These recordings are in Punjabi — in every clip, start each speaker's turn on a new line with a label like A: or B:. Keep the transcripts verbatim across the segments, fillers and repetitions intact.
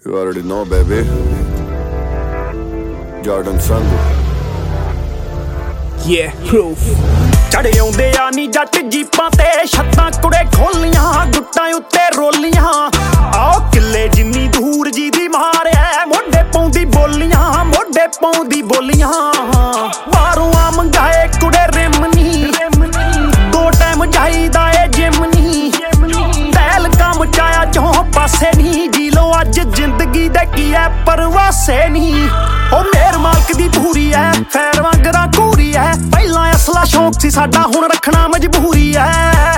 A: You already know, baby. Jordan Sandu.
B: Yeah, proof.
C: ਚੜੇ ਆਉਂਦੇ ਆ ਨੀ ਜੱਟ ਜੀਪਾਂ ਤੇ ਛੱਤਾਂ ਕੁੜੇ ਖੋਲੀਆਂ ਗੁੱਟਾਂ ਉੱਤੇ ਰੋਲੀਆਂ ਆਓ ਕਿੱਲੇ ਜਿੰਨੀ ਦੂਰ ਜੀ ਦੀ ਮਾਰਿਆ ਮੋਢੇ ਪਾਉਂਦੀ ਬੋਲੀਆਂ ਮੋਢੇ ਪਾਉਂਦੀ ਬੋਲੀਆਂ ਬਾਹਰੋਂ ਆ ਮੰਗਾਏ ਕੁੜੇ ਰਿਮਨੀ ਦੋ ਟਾਈਮ ਜਾਈਦਾ ਏ ਜਿਮਨੀ ਤੈਲ ਕੰਮ ਚਾਇਆ ਚੋਂ ਪਾਸੇ ਨਹੀਂ ਜੀ ਲੋ ਅੱਜ ਜ਼ਿੰਦਗੀ ਦੇ ਕੀ ਐ ਪਰਵਾਸੇ ਨਹੀਂ ਉਹ ਮੇਰ ਮਾਲਕ ਦੀ ਪੂਰੀ ਐ ਫੈਰ ਵਾਂਗਰਾ ਘੂਰੀ ਐ ਪਹਿਲਾਂ ਅਸਲਾ ਸ਼ੌਕ ਸੀ ਸਾਡਾ ਹੁਣ ਰੱਖਣਾ ਮਜਬੂਰੀ ਐ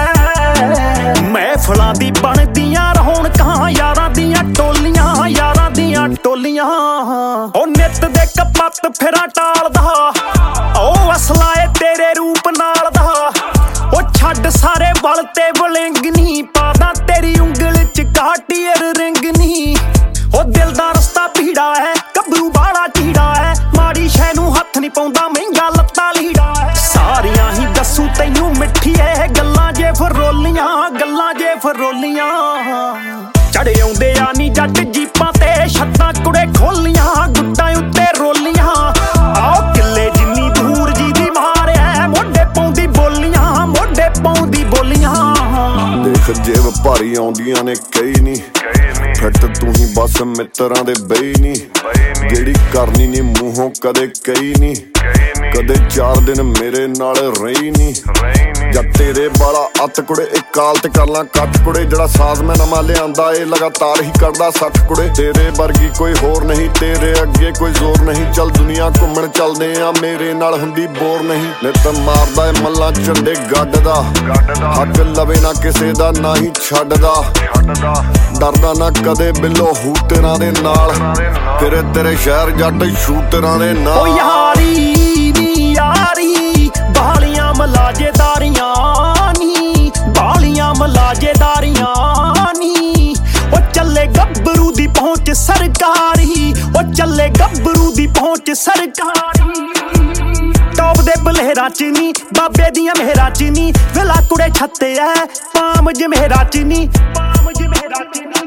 C: ਮਹਿਫਲਾਂ ਦੀ ਬਣਦੀਆਂ ਰੌਣਕਾਂ ਯਾਰਾਂ ਦੀਆਂ ਟੋਲੀਆਂ ਯਾਰਾਂ ਦੀਆਂ ਟੋਲੀਆਂ ਉਹ ਨਿੱਤ ਦੇ ਕਪੱਤ ਫਿਰਾਂ ਟਾਲਦਾ ਉਹ ਅਸਲਾ ਏ ਤੇਰੇ ਰੂਪ ਨਾਲ ਦਾ ਉਹ ਛੱਡ ਸਾਰੇ ਵਲ ਤੇ ਵਲਿੰਗ ਨੀ ਪਾਦਾ ਤੇਰੀ ਉਂਗਲ ਚ ਕਾਟੀਅਰ ਰਿੰਗ ਨੀ ਉਹ ਦਿਲ ਦਾ ਰਸਤਾ ਭੀੜਾ ਹੈ ਗੱਭਰੂ ਬਾਲਾ ਚੀੜਾ ਹੈ ਮਾੜੀ ਸ਼ੈ ਨੂੰ ਹੱਥ ਨਹੀਂ ਪਾਉਂਦਾ ਮਹਿੰਗਾ ਲੱਤਾਂ ਲੀੜਾ ਹੈ ਸਾਰੀਆਂ ਹੀ ਦੱਸੂ ਤੈਨੂੰ ਮਿੱਠੀ ਐ ਗੱਲਾਂ ਜੇ ਫਰੋਲੀਆਂ ਗੱਲਾਂ ਜੇ ਫਰੋਲੀਆਂ ਚੜੇ ਆਉਂਦੇ ਆ ਨੀ ਜੱਟ ਜੀਪਾਂ ਤੇ ਛੱਤਾਂ ਕੁੜੇ ਖੋਲੀਆਂ ਗੁੱਟਾਂ ਉੱਤੇ ਰੋਲੀਆਂ ਆਓ ਕਿੱਲੇ ਜਿੰਨੀ ਦੂਰ ਜੀ ਦੀ ਮਾਰਿਆ ਮੋਢੇ ਪਾਉਂਦੀ ਬੋਲੀਆਂ ਮੋਢੇ ਪਾਉਂਦੀ ਬੋਲੀਆਂ
A: ਦੇਖ ਜੇਬ ਭਾਰੀ ਆਉਂਦੀਆਂ ਨੇ ਕਈ ਨਹੀਂ ਫਿੱਟ ਤੂੰ ਹੀ ਬਸ ਮਿੱਤਰਾਂ ਦੇ ਬਈ ਨਹੀਂ ਜਿਹੜੀ ਕਰਨੀ ਨੀ ਮੂੰਹੋਂ ਕਦੇ ਕਈ ਨਹੀਂ ਕਦੇ ਚਾਰ ਦਿਨ ਮੇਰੇ ਨਾਲ ਰਹੀ ਨਹੀਂ ਜਾਂ ਤੇਰੇ ਬਾਲਾ ਅੱਤ ਕੁੜੇ ਇੱਕ ਕਾਲ ਤੇ ਕਰ ਲਾਂ ਕੱਟ ਕੁੜੇ ਜਿਹੜਾ ਸਾਜ਼ ਮੈਂ ਨਵਾਂ ਲਿਆਂਦਾ ਏ ਲਗਾਤਾਰ ਹੀ ਕਰਦਾ ਸੱਠ ਕੁੜੇ ਤੇਰੇ ਵਰਗੀ ਕੋਈ ਹੋਰ ਨਹੀਂ ਤੇਰੇ ਅੱਗੇ ਕੋਈ ਜ਼ੋਰ ਨਹੀਂ ਚੱਲ ਦੁਨੀਆ ਘੁੰਮਣ ਚੱਲਦੇ ਆ ਮੇਰੇ ਨਾਲ ਹੁੰਦੀ ਬੋਰ ਨਹੀਂ ਨਿਤ ਮਾਰਦਾ ਏ ਮੱਲਾਂ ਝੰਡੇ ਗੱਡ ਦਾ ਹੱਕ ਲਵੇ ਨਾ ਕਿਸੇ ਦਾ ਨਾ ਹੀ ਛੱਡਦਾ ਡਰਦਾ ਨਾ ਕਦੇ ਬਿੱਲੋ ਹੂਟਰਾਂ ਦੇ ਨਾਲ ਤੇਰੇ ਤੇਰੇ ਸ਼ਹਿਰ ਜੱਟ ਸ਼ੂਟਰਾਂ ਦੇ ਨਾਲ
C: ਓ ਯਾਰੀ ਨੀ ਯਾਰੀ ਬਾਲੀਆਂ ਮਲਾਜੇਦਾਰੀਆਂ ਨੀ ਬਾਲੀਆਂ ਮਲਾਜੇਦਾਰੀਆਂ ਨੀ ਓ ਚੱਲੇ ਗੱਭਰੂ ਦੀ ਪਹੁੰਚ ਸਰਕਾਰੀ ਓ ਚੱਲੇ ਗੱਭਰੂ ਦੀ ਪਹੁੰਚ ਸਰਕਾਰੀ ਟੌਪ ਦੇ ਬਲੇਰਾਂ ਚ ਨੀ ਬਾਬੇ ਦੀਆਂ ਮਹਿਰਾਂ ਚ ਨੀ ਵੇਲਾ ਕੁੜੇ ਛੱਤੇ ਐ ਪਾਮ ਜਮੇਰਾ ਚ ਨੀ ਪਾਮ ਜਮੇਰਾ ਚ ਨੀ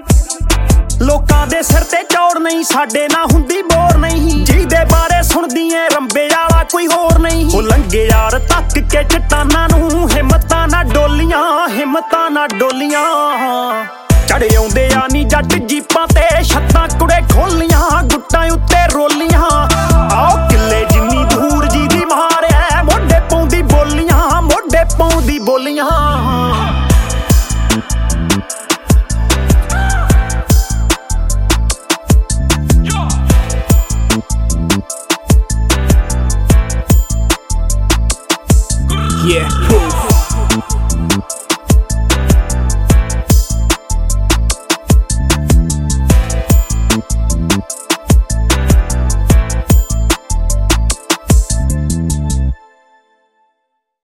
C: ਲੋਕਾਂ ਦੇ ਸਿਰ ਤੇ ਚੌੜ ਨਹੀਂ ਸਾਡੇ ਨਾ ਹੁੰਦੀ ਬੋਰ ਨਹੀਂ ਜਿਹਦੇ ਬਾਰੇ ਸੁਣਦੀ ਏ ਰੰਬੇ ਵਾਲਾ ਕੋਈ ਹੋਰ ਨਹੀਂ ਉਹ ਲੰਗੇ ਯਾਰ ਤੱਕ ਕੇ ਚਟਾਨਾਂ ਨੂੰ ਹਿੰਮਤਾਂ ਨਾ ਡੋਲੀਆਂ ਹਿੰਮਤਾਂ ਨਾ ਡੋਲੀਆਂ ਚੜੇ ਆਉਂਦੇ ਆ ਨੀ ਜੱਟ ਜੀਪਾਂ ਤੇ ਛੱਤਾਂ ਕੁੜੇ ਖੋਲੀਆਂ ਗੁੱਟਾਂ ਉੱਤੇ ਰੋਲੀਆਂ ਆਓ ਕਿੱਲੇ ਜਿੰਨੀ ਦੂਰ ਜੀ ਦੀ ਮਾਰਿਆ ਮੋਢੇ ਪਾਉਂਦੀ ਬੋਲੀਆਂ ਮੋਢੇ ਪਾਉਂਦੀ ਬੋਲੀਆਂ
B: Yeah.